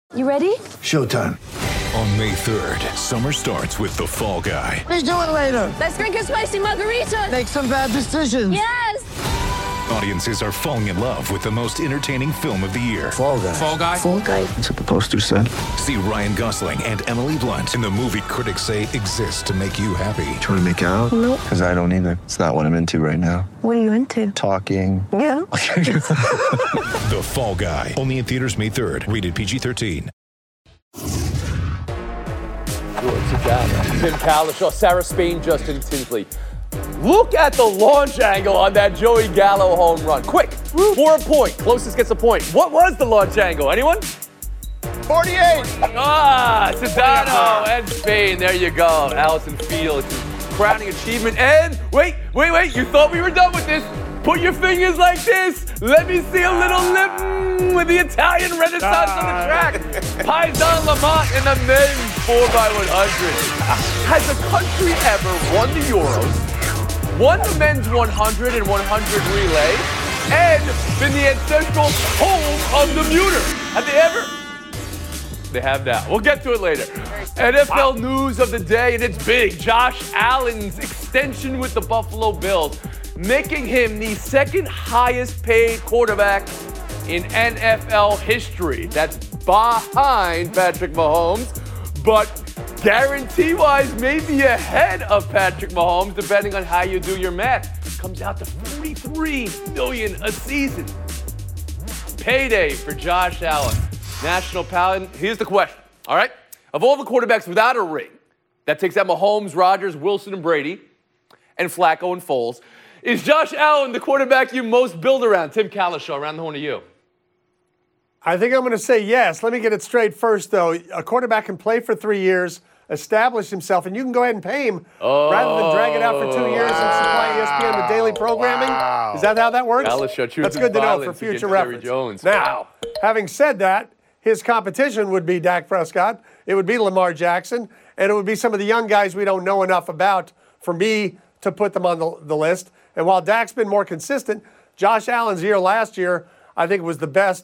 You ready? Showtime. On May 3rd, summer starts with The Fall Guy. Let's do it later. Let's drink a spicy margarita. Make some bad decisions. Yes! Audiences are falling in love with the most entertaining film of the year. Fall Guy. Fall Guy? Fall guy. That's what the poster said. See Ryan Gosling and Emily Blunt in the movie critics say exists to make you happy. Trying to make it out? Nope. Because I don't either. It's not what I'm into right now. What are you into? Talking. Yeah. The Fall Guy. Only in theaters May 3rd. Rated PG-13. Tim Cowlishaw, Sarah Spain, Justin Tinsley. Look at the launch angle on that Joey Gallo home run. Quick, for a point. Closest gets a point. What was the launch angle? Anyone? 48. Sedano and Spain. There you go. Allison Fields, crowning achievement. And wait. You thought we were done with this. Put your fingers like this. Let me see a little lip with the Italian Renaissance on the track. Paisan Lamont in the men's 4x100. Has the country ever won the Euros, won the men's 100 and 100 relay, and been the ancestral home of the Muter? Have they ever? They have now. We'll get to it later. NFL news of the day, and it's big. Josh Allen's extension with the Buffalo Bills, making him the second highest paid quarterback in NFL history. That's behind Patrick Mahomes, but guarantee-wise maybe ahead of Patrick Mahomes, depending on how you do your math. Comes out to $43 million a season. Payday for Josh Allen. National Paladin. Here's the question, all right? Of all the quarterbacks without a ring, that takes out Mahomes, Rodgers, Wilson, and Brady, and Flacco and Foles, is Josh Allen the quarterback you most build around? Tim Cowlishaw, around the horn to you. I think I'm going to say yes. Let me get it straight first, though. A quarterback can play for 3 years, establish himself, and you can go ahead and pay him rather than drag it out for 2 years and supply ESPN with daily programming. Is that how that works? That's good to know for future reference. Jones. Now, having said that, his competition would be Dak Prescott. It would be Lamar Jackson, and it would be some of the young guys we don't know enough about for me to put them on the list. And while Dak's been more consistent, Josh Allen's year last year, I think, was the best.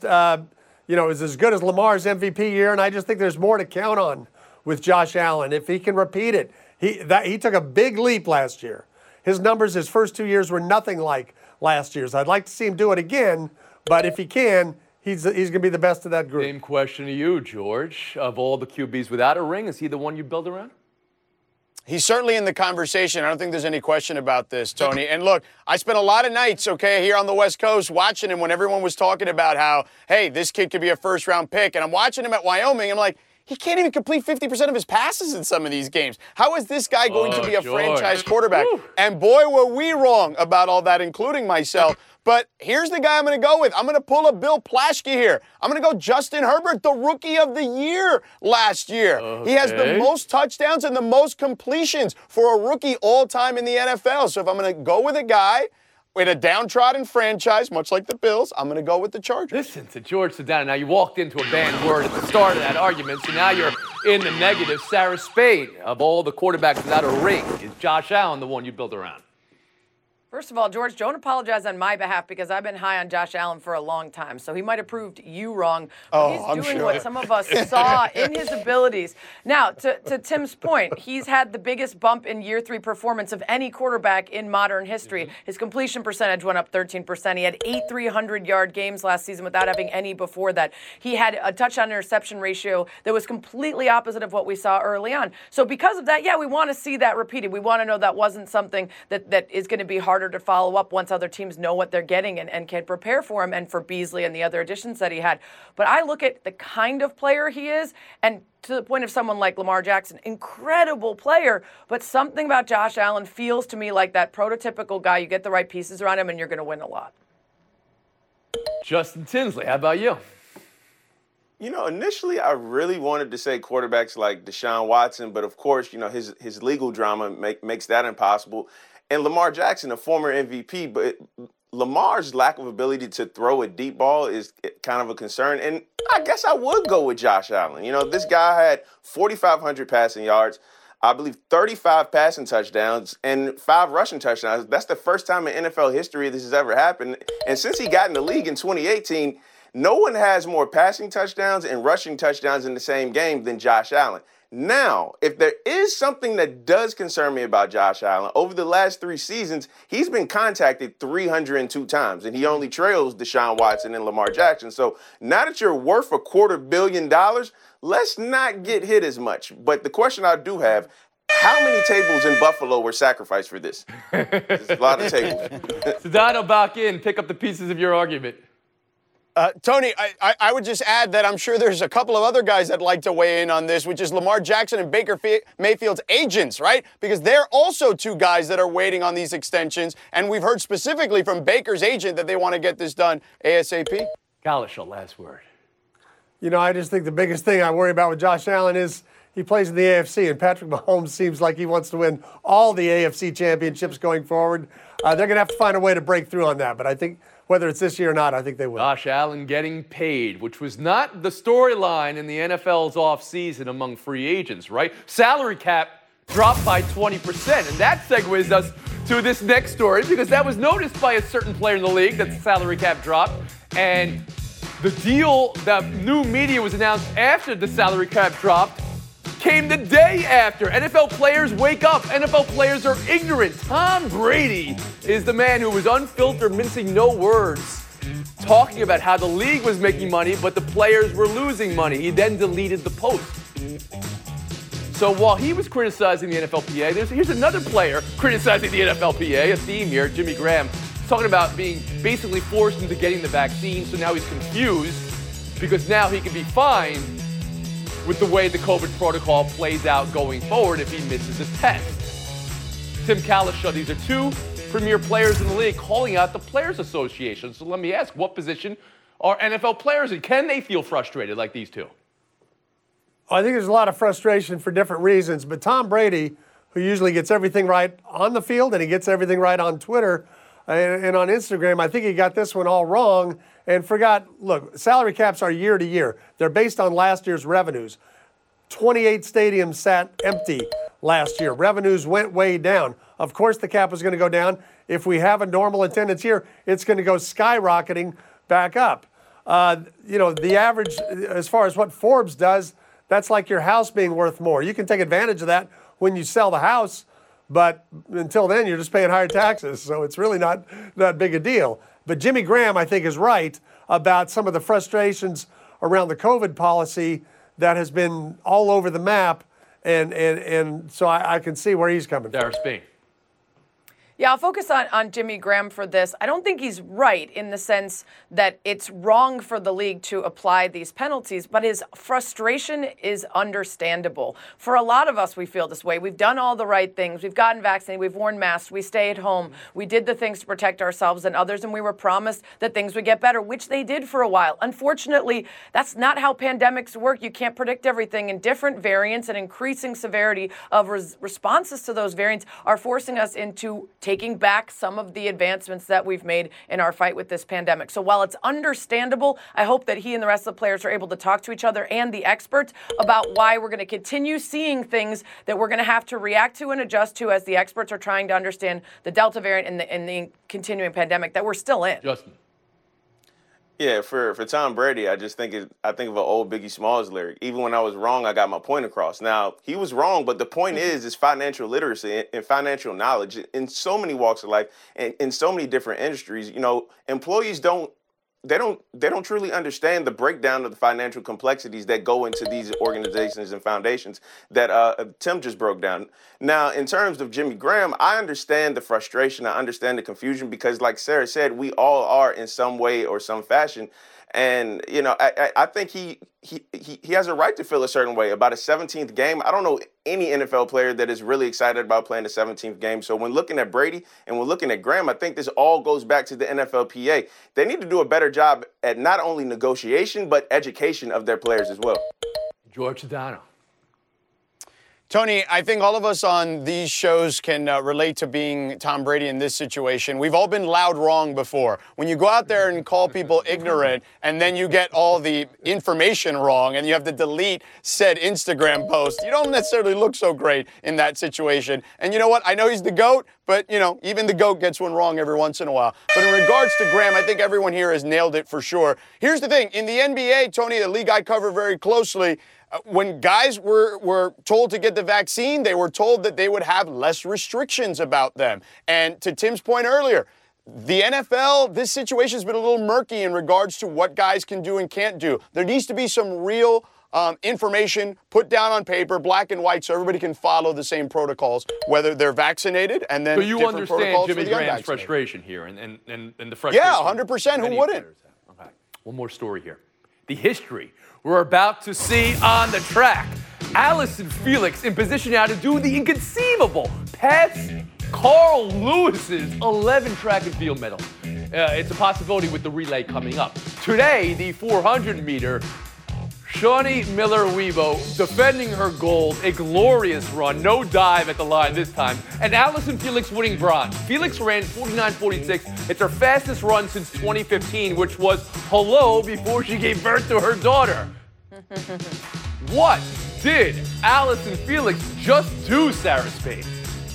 It was as good as Lamar's MVP year, and I just think there's more to count on with Josh Allen. If he can repeat it, he took a big leap last year. His numbers his first 2 years were nothing like last year's. I'd like to see him do it again, but if he can, he's going to be the best of that group. Same question to you, George. Of all the QBs without a ring, is he the one you build around? He's certainly in the conversation. I don't think there's any question about this, Tony. And look, I spent a lot of nights, here on the West Coast watching him when everyone was talking about how, hey, this kid could be a first-round pick. And I'm watching him at Wyoming. I'm like, he can't even complete 50% of his passes in some of these games. How is this guy going to be a franchise quarterback? Woo. And boy, were we wrong about all that, including myself. But here's the guy I'm going to go with. I'm going to pull a Bill Plaschke here. I'm going to go Justin Herbert, the Rookie of the Year last year. Okay. He has the most touchdowns and the most completions for a rookie all-time in the NFL. So if I'm going to go with a guy in a downtrodden franchise, much like the Bills, I'm going to go with the Chargers. Listen to George Sedano. Now, you walked into a banned word at the start of that argument, so now you're in the negative. Sarah Spain, of all the quarterbacks without a ring, is Josh Allen the one you build around? First of all, George, don't apologize on my behalf because I've been high on Josh Allen for a long time. So he might have proved you wrong. But he's doing what some of us saw in his abilities. Now, to Tim's point, he's had the biggest bump in year 3 performance of any quarterback in modern history. His completion percentage went up 13%. He had 8 300-yard games last season without having any before that. He had a touchdown-interception ratio that was completely opposite of what we saw early on. So because of that, we want to see that repeated. We want to know that wasn't something that is going to be harder to follow up once other teams know what they're getting and can prepare for him and for Beasley and the other additions that he had. But I look at the kind of player he is, and to the point of someone like Lamar Jackson, incredible player, but something about Josh Allen feels to me like that prototypical guy. You get the right pieces around him and you're going to win a lot. Justin Tinsley, how about you? Initially I really wanted to say quarterbacks like Deshaun Watson, but of course, his legal drama makes that impossible. And Lamar Jackson, a former MVP, but Lamar's lack of ability to throw a deep ball is kind of a concern. And I guess I would go with Josh Allen. This guy had 4,500 passing yards, I believe 35 passing touchdowns, and 5 rushing touchdowns. That's the first time in NFL history this has ever happened. And since he got in the league in 2018, No one has more passing touchdowns and rushing touchdowns in the same game than Josh Allen. Now, if there is something that does concern me about Josh Allen, over the last 3 seasons, he's been contacted 302 times, and he only trails Deshaun Watson and Lamar Jackson. So now that you're worth $250 million, let's not get hit as much. But the question I do have, how many tables in Buffalo were sacrificed for this? There's a lot of tables. Sedano, back in. Pick up the pieces of your argument. Tony, I would just add that I'm sure there's a couple of other guys that like to weigh in on this, which is Lamar Jackson and Baker Mayfield's agents, right? Because they're also 2 guys that are waiting on these extensions, and we've heard specifically from Baker's agent that they want to get this done ASAP. Kalish, last word. You know, I just think the biggest thing I worry about with Josh Allen is he plays in the AFC, and Patrick Mahomes seems like he wants to win all the AFC championships going forward. They're going to have to find a way to break through on that, but I think whether it's this year or not, I think they will. Josh Allen getting paid, which was not the storyline in the NFL's offseason among free agents, right? Salary cap dropped by 20%, and that segues us to this next story because that was noticed by a certain player in the league that the salary cap dropped, and the deal, the new media was announced after the salary cap dropped, came the day after. NFL players wake up. NFL players are ignorant. Tom Brady is the man who was unfiltered, mincing no words, talking about how the league was making money, but the players were losing money. He then deleted the post. So while he was criticizing the NFLPA, here's another player criticizing the NFLPA, a theme here, Jimmy Graham, talking about being basically forced into getting the vaccine, so now he's confused because now he can be fined with the way the COVID protocol plays out going forward if he misses a test. Tim Kalish, these are 2 premier players in the league calling out the Players Association. So let me ask, what position are NFL players in? Can they feel frustrated like these 2? I think there's a lot of frustration for different reasons, but Tom Brady, who usually gets everything right on the field and he gets everything right on Twitter and on Instagram, I think he got this one all wrong and forgot, look, salary caps are year to year. They're based on last year's revenues. 28 stadiums sat empty last year. Revenues went way down. Of course, the cap was going to go down. If we have a normal attendance here, it's going to go skyrocketing back up. You know, the average, as far as what Forbes does, that's like your house being worth more. You can take advantage of that when you sell the house, but until then, you're just paying higher taxes. So it's really not that big a deal. But Jimmy Graham, I think, is right about some of the frustrations around the COVID policy that has been all over the map. And so I can see where he's coming from. Dara Spain. Yeah, I'll focus on Jimmy Graham for this. I don't think he's right in the sense that it's wrong for the league to apply these penalties, but his frustration is understandable. For a lot of us, we feel this way. We've done all the right things. We've gotten vaccinated. We've worn masks. We stay at home. We did the things to protect ourselves and others, and we were promised that things would get better, which they did for a while. Unfortunately, that's not how pandemics work. You can't predict everything, and different variants and increasing severity of responses to those variants are forcing us into taking back some of the advancements that we've made in our fight with this pandemic. So while it's understandable, I hope that he and the rest of the players are able to talk to each other and the experts about why we're going to continue seeing things that we're going to have to react to and adjust to as the experts are trying to understand the Delta variant and the continuing pandemic that we're still in. Justin. Yeah, for Tom Brady, I think of an old Biggie Smalls lyric. Even when I was wrong, I got my point across. Now, he was wrong, but the point is financial literacy and financial knowledge in so many walks of life and in so many different industries. You know, employees don't truly understand the breakdown of the financial complexities that go into these organizations and foundations that Tim just broke down. Now, in terms of Jimmy Graham, I understand the frustration. I understand the confusion because, like Sarah said, we all are in some way or some fashion. And, you know, I think he has a right to feel a certain way about a 17th game. I don't know any NFL player that is really excited about playing the 17th game. So when looking at Brady and when looking at Graham, I think this all goes back to the NFLPA. They need to do a better job at not only negotiation, but education of their players as well. George Sedano. Tony, I think all of us on these shows can relate to being Tom Brady in this situation. We've all been loud wrong before. When you go out there and call people ignorant and then you get all the information wrong and you have to delete said Instagram post, you don't necessarily look so great in that situation. And you know what? I know he's the GOAT, but, even the GOAT gets one wrong every once in a while. But in regards to Graham, I think everyone here has nailed it for sure. Here's the thing. In the NBA, Tony, the league I cover very closely, when guys were told to get the vaccine, they were told that they would have less restrictions about them. And to Tim's point earlier, the NFL, this situation has been a little murky in regards to what guys can do and can't do. There needs to be some real information put down on paper, black and white, so everybody can follow the same protocols, whether they're vaccinated and then different protocols. So you understand Jimmy Graham's frustration here and the frustration. Yeah, 100%. Who wouldn't? Okay. One more story here. The history we're about to see on the track. Allison Felix in position now to do the inconceivable. Pass Carl Lewis's 11 track and field medals. It's a possibility with the relay coming up. Today, the 400-meter, Shawnee Miller-Weibo defending her gold, a glorious run, no dive at the line this time, and Allison Felix winning bronze. Felix ran 49.46. It's her fastest run since 2015, which was before she gave birth to her daughter. What did Allison Felix just do, Sarah Spade?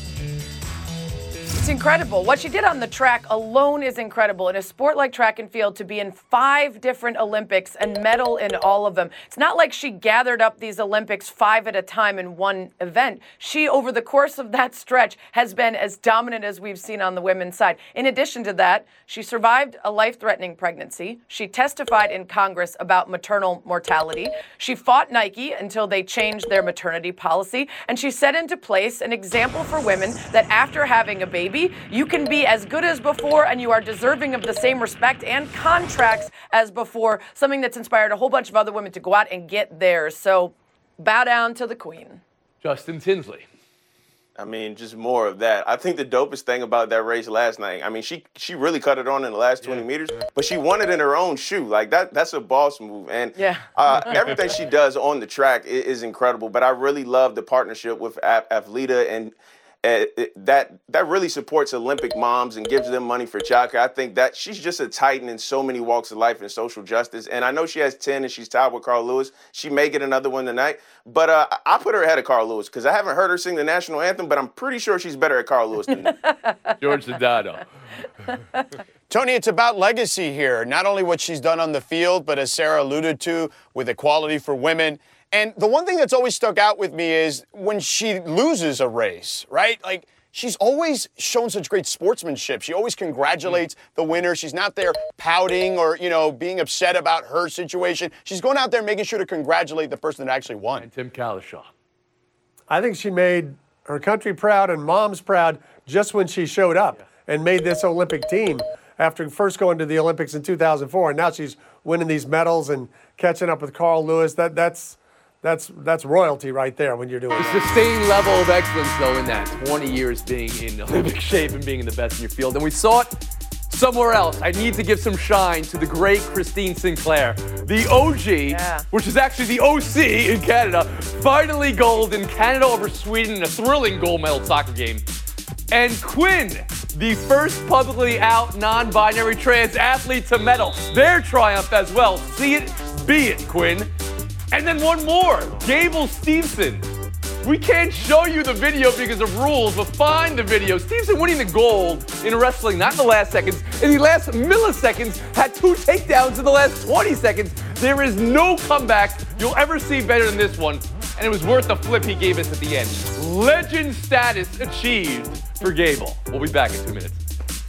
It's incredible. What she did on the track alone is incredible. In a sport like track and field, to be in 5 different Olympics and medal in all of them. It's not like she gathered up these Olympics 5 at a time in one event. She, over the course of that stretch, has been as dominant as we've seen on the women's side. In addition to that, she survived a life-threatening pregnancy. She testified in Congress about maternal mortality. She fought Nike until they changed their maternity policy. And she set into place an example for women that after having a baby, you can be as good as before and you are deserving of the same respect and contracts as before, something that's inspired a whole bunch of other women to go out and get theirs. So bow down to the queen. Justin Tinsley. I mean, just more of that. I think the dopest thing about that race last night, I mean, she really cut it on in the last 20 meters, but she won it in her own shoe. Like, that's a boss move. And everything she does on the track is incredible. But I really love the partnership with Athleta, and that really supports Olympic moms and gives them money for childcare. I think that she's just a titan in so many walks of life and social justice. And I know she has 10 and she's tied with Carl Lewis. She may get another one tonight. But I put her ahead of Carl Lewis because I haven't heard her sing the national anthem, but I'm pretty sure she's better at Carl Lewis than me. George Sedano. Tony, it's about legacy here. Not only what she's done on the field, but as Sarah alluded to, with equality for women. And the one thing that's always stuck out with me is when she loses a race, right? Like, she's always shown such great sportsmanship. She always congratulates the winner. She's not there pouting or, being upset about her situation. She's going out there making sure to congratulate the person that actually won. And Tim Kalishaw. I think she made her country proud and moms proud just when she showed up and made this Olympic team after first going to the Olympics in 2004. And now she's winning these medals and catching up with Carl Lewis. That's royalty right there when you're doing the that. sustained level of excellence, though, in that 20 years being in Olympic shape and being in the best in your field. And we saw it somewhere else. I need to give some shine to the great Christine Sinclair, the OG, which is actually the OC in Canada, finally gold in Canada over Sweden in a thrilling gold medal soccer game. And Quinn, the first publicly out non-binary trans athlete to medal, their triumph as well. See it, be it, Quinn. And then one more, Gable Steveson. We can't show you the video because of rules, but find the video. Steveson winning the gold in wrestling, not in the last seconds. In the last milliseconds, had 2 takedowns in the last 20 seconds. There is no comeback you'll ever see better than this one. And it was worth the flip he gave us at the end. Legend status achieved for Gable. We'll be back in 2 minutes.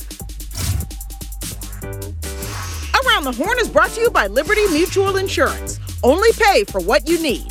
Around the Horn is brought to you by Liberty Mutual Insurance. Only pay for what you need.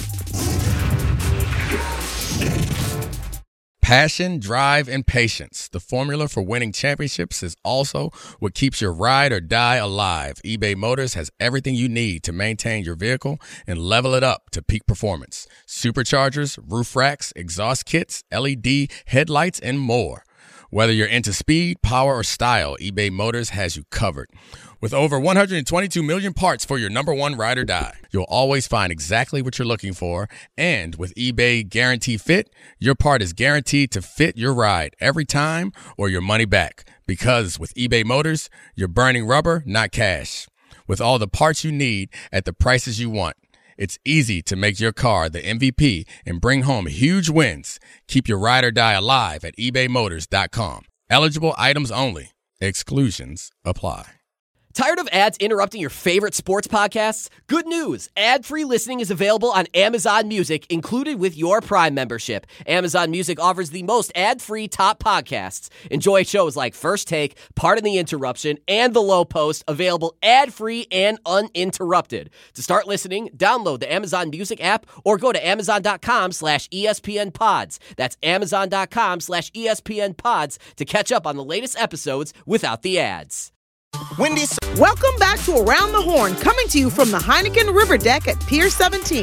Passion, drive, and patience. The formula for winning championships is also what keeps your ride or die alive. eBay Motors has everything you need to maintain your vehicle and level it up to peak performance. Superchargers, roof racks, exhaust kits, LED headlights, and more. Whether you're into speed, power, or style, eBay Motors has you covered. With over 122 million parts for your number one ride or die, you'll always find exactly what you're looking for. And with eBay Guarantee Fit, your part is guaranteed to fit your ride every time or your money back. Because with eBay Motors, you're burning rubber, not cash. With all the parts you need at the prices you want, it's easy to make your car the MVP and bring home huge wins. Keep your ride or die alive at ebaymotors.com. Eligible items only. Exclusions apply. Tired of ads interrupting your favorite sports podcasts? Good news. Ad-free listening is available on Amazon Music, included with your Prime membership. Amazon Music offers the most ad-free top podcasts. Enjoy shows like First Take, Pardon the Interruption, and The Low Post, available ad-free and uninterrupted. To start listening, download the Amazon Music app or go to amazon.com/ESPN Pods. That's amazon.com/ESPN Pods to catch up on the latest episodes without the ads. Welcome back to Around the Horn, coming to you from the Heineken River Deck at Pier 17.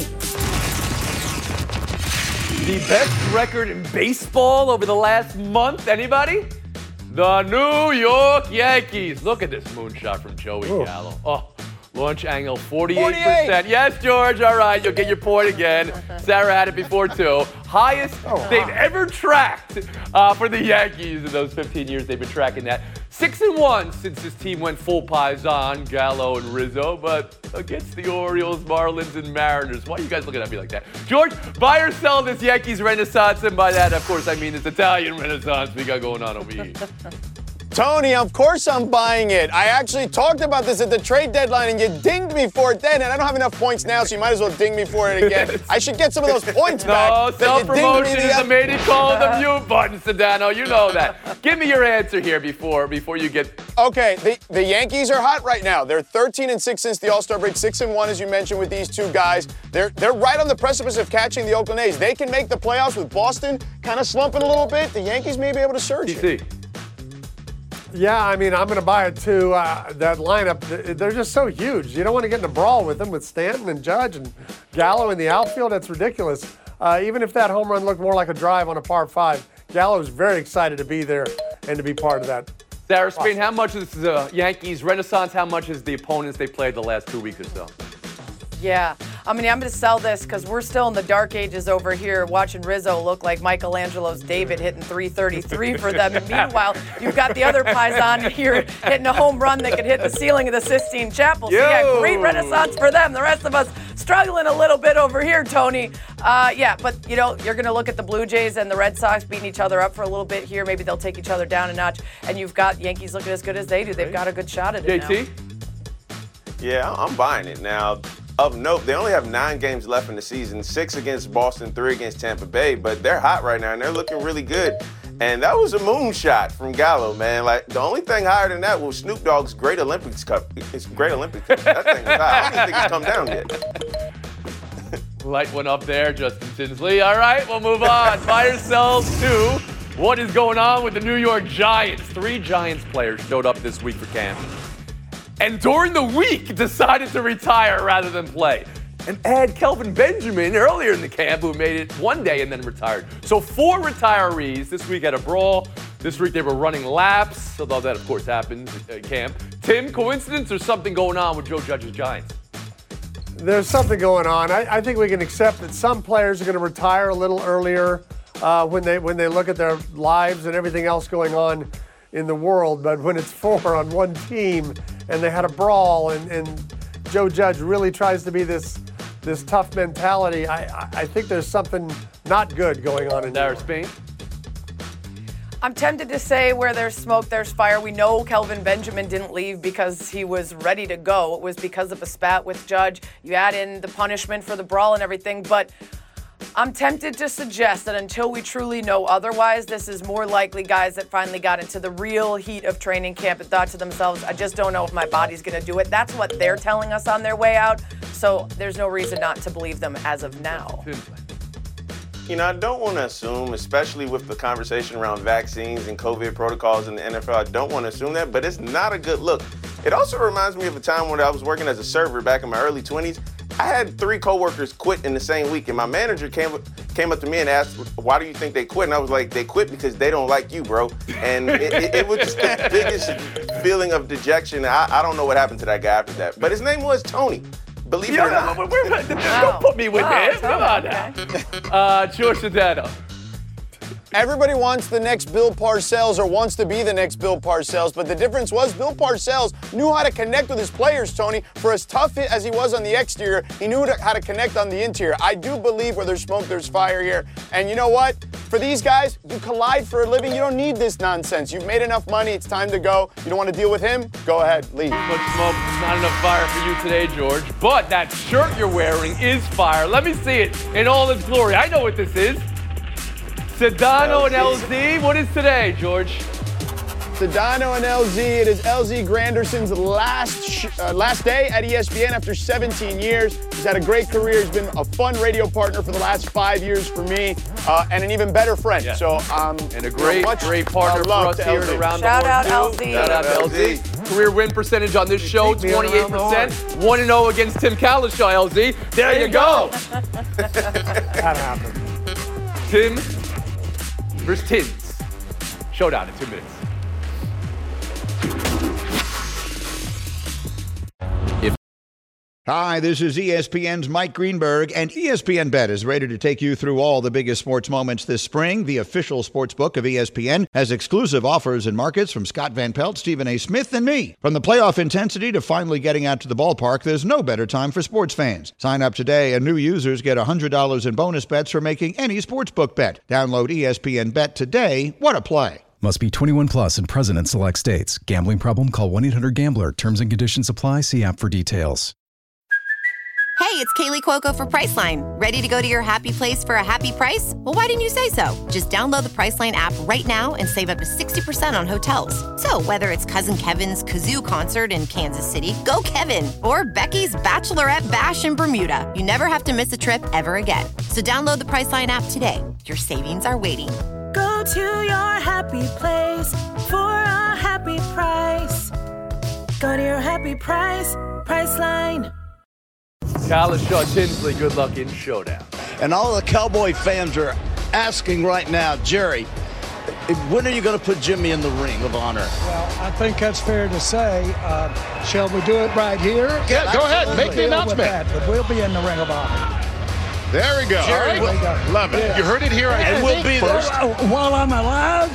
The best record in baseball over the last month, anybody? The New York Yankees. Look at this moonshot from Joey Gallo. Oh, launch angle 48%. Yes, George, all right, you'll get your point again. Sarah had it before, too. Highest they've ever tracked for the Yankees in those 15 years they've been tracking that. 6-1 since this team went full Paisan, Gallo and Rizzo, but against the Orioles, Marlins, and Mariners. Why are you guys looking at me like that? George, buy or sell this Yankees renaissance, and by that, of course, I mean this Italian renaissance we got going on over here. Tony, of course I'm buying it. I actually talked about this at the trade deadline, and you dinged me for it then, and I don't have enough points now, so you might as well ding me for it again. I should get some of those points back. No, self-promotion is the mating call of the mute button, Sedano. You know that. Give me your answer here before you get... Okay, the Yankees are hot right now. They're 13-6 since the All-Star break, 6-1, as you mentioned, with these two guys. They're right on the precipice of catching the Oakland A's. They can make the playoffs with Boston kind of slumping a little bit. The Yankees may be able to surge it. Yeah, I mean, I'm going to buy it too. That lineup, they're just so huge. You don't want to get in a brawl with them, with Stanton and Judge and Gallo in the outfield. That's ridiculous. Even if that home run looked more like a drive on a par 5, Gallo is very excited to be there and to be part of that. Sarah Spain, how much is the Yankees renaissance? How much is the opponents they played the last 2 weeks or so? Yeah. I mean, I'm going to sell this because we're still in the dark ages over here watching Rizzo look like Michelangelo's David hitting 333 for them. And meanwhile, you've got the other Paisan here hitting a home run that could hit the ceiling of the Sistine Chapel. So, yeah, great renaissance for them. The rest of us struggling a little bit over here, Tony. Yeah, but, you know, you're going to look at the Blue Jays and the Red Sox beating each other up for a little bit here. Maybe they'll take each other down a notch. And you've got Yankees looking as good as they do. They've got a good shot at it JT? now. Yeah, I'm buying it. Now, of note, they only have 9 games left in the season, 6 against Boston, 3 against Tampa Bay, but they're hot right now, and they're looking really good. And that was a moonshot from Gallo, man. Like, the only thing higher than that was Snoop Dogg's Great Olympics Cup. It's Great Olympics Cup. That thing was high. I don't even think it's come down yet. Light one up there, Justin Tinsley. All right, we'll move on. Buy or sell to what is going on with the New York Giants. 3 Giants players showed up this week for camp, and during the week decided to retire rather than play. And add Kelvin Benjamin earlier in the camp, who made it one day and then retired. So 4 retirees this week at a brawl. This week they were running laps, although that, of course, happens at camp. Tim, coincidence or something going on with Joe Judge's Giants? There's something going on. I think we can accept that some players are going to retire a little earlier when they look at their lives and everything else going on in the world. But when it's 4 on one team and they had a brawl and Joe Judge really tries to be this tough mentality, I think there's something not good going on in New York. Spain? I'm tempted to say where there's smoke, there's fire. We know Kelvin Benjamin didn't leave because he was ready to go. It was because of a spat with Judge. You add in the punishment for the brawl and everything, but I'm tempted to suggest that until we truly know otherwise, this is more likely guys that finally got into the real heat of training camp and thought to themselves, I just don't know if my body's going to do it. That's what they're telling us on their way out. So there's no reason not to believe them as of now. You know, I don't want to assume, especially with the conversation around vaccines and COVID protocols in the NFL, I don't want to assume that, but it's not a good look. It also reminds me of a time when I was working as a server back in my early 20s. I had 3 coworkers quit in the same week, and my manager came up to me and asked, why do you think they quit? And I was like, they quit because they don't like you, bro. And it was just the feeling of dejection. I don't know what happened to that guy after that. But his name was Tony. Believe it or not. Don't put me with him. Come on now. George Sedano. Everybody wants the next Bill Parcells or wants to be the next Bill Parcells, but the difference was Bill Parcells knew how to connect with his players, Tony. For as tough as he was on the exterior, he knew how to connect on the interior. I do believe where there's smoke, there's fire here. And you know what? For these guys, you collide for a living. You don't need this nonsense. You've made enough money. It's time to go. You don't want to deal with him? Go ahead, leave. Too much smoke, not enough fire for you today, George. But that shirt you're wearing is fire. Let me see it in all its glory. I know what this is. Sedano and LZ. What is today, George? Sedano and LZ. It is LZ Granderson's last day at ESPN after 17 years. He's had a great career. He's been a fun radio partner for the last 5 years for me, and an even better friend. Yeah. So, and a great partner for us here at Around the Horn. Shout out LZ. Shout out LZ. Career win percentage on this show, 28%. 1-0 against Tim Kalishaw, LZ. There you go. That happened. Tim versus Tins. Showdown in 2 minutes. Hi, this is ESPN's Mike Greenberg, and ESPN Bet is ready to take you through all the biggest sports moments this spring. The official sportsbook of ESPN has exclusive offers and markets from Scott Van Pelt, Stephen A. Smith, and me. From the playoff intensity to finally getting out to the ballpark, there's no better time for sports fans. Sign up today, and new users get $100 in bonus bets for making any sportsbook bet. Download ESPN Bet today. What a play. Must be 21 plus and present in select states. Gambling problem? Call 1-800-GAMBLER. Terms and conditions apply. See app for details. Hey, it's Kaylee Cuoco for Priceline. Ready to go to your happy place for a happy price? Well, why didn't you say so? Just download the Priceline app right now and save up to 60% on hotels. So whether it's Cousin Kevin's Kazoo Concert in Kansas City, go Kevin, or Becky's Bachelorette Bash in Bermuda, you never have to miss a trip ever again. So download the Priceline app today. Your savings are waiting. Go to your happy place for a happy price. Go to your happy price, Priceline. Kalishaw, Tinsley, good luck in Showdown. And all the Cowboy fans are asking right now, Jerry, when are you going to put Jimmy in the Ring of Honor? Well, I think that's fair to say. Shall we do it right here? Yeah, go ahead. Make the announcement. But we'll be in the Ring of Honor. There we go. Jerry, all right. Love it. Yeah. You heard it here. And we'll be first. While I'm alive?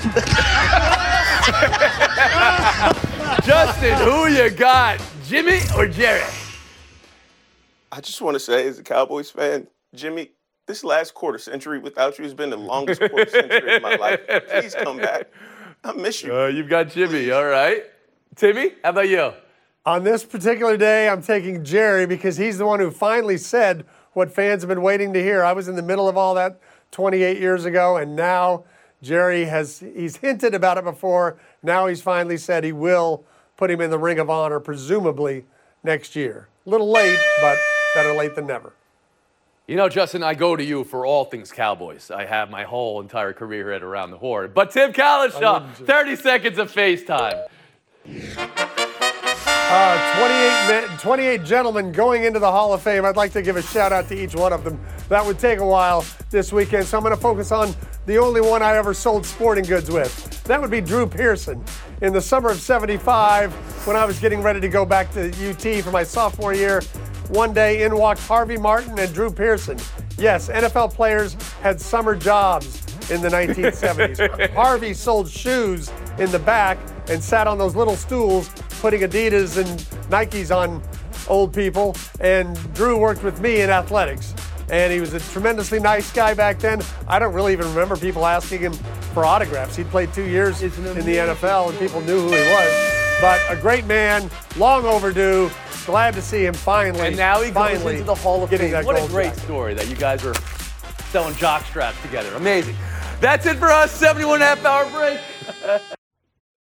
Justin, who you got? Jimmy or Jerry? I just want to say, as a Cowboys fan, Jimmy, this last quarter century without you has been the longest quarter century of my life. Please come back. I miss you. You've got Jimmy, all right. Timmy, how about you? On this particular day, I'm taking Jerry because he's the one who finally said what fans have been waiting to hear. I was in the middle of all that 28 years ago, and now Jerry he's hinted about it before. Now he's finally said he will put him in the Ring of Honor, presumably next year. A little late, but better late than never. You know, Justin, I go to you for all things Cowboys. I have my whole entire career at Around the Horn. But Tim Kalishaw, 30 seconds of FaceTime. 28 gentlemen going into the Hall of Fame. I'd like to give a shout out to each one of them. That would take a while this weekend, so I'm going to focus on the only one I ever sold sporting goods with. That would be Drew Pearson. In the summer of '75, when I was getting ready to go back to UT for my sophomore year, one day in walked Harvey Martin and Drew Pearson. Yes, NFL players had summer jobs in the 1970s. Harvey sold shoes in the back and sat on those little stools putting Adidas and Nikes on old people. And Drew worked with me in athletics. And he was a tremendously nice guy back then. I don't really even remember people asking him for autographs. He'd played 2 years in the NFL and people knew who he was. But a great man, long overdue. Glad to see him finally. And now he goes into the Hall of Fame. What a great jacket. Story that you guys are selling jock straps together. Amazing. That's it for us. 71 half hour break.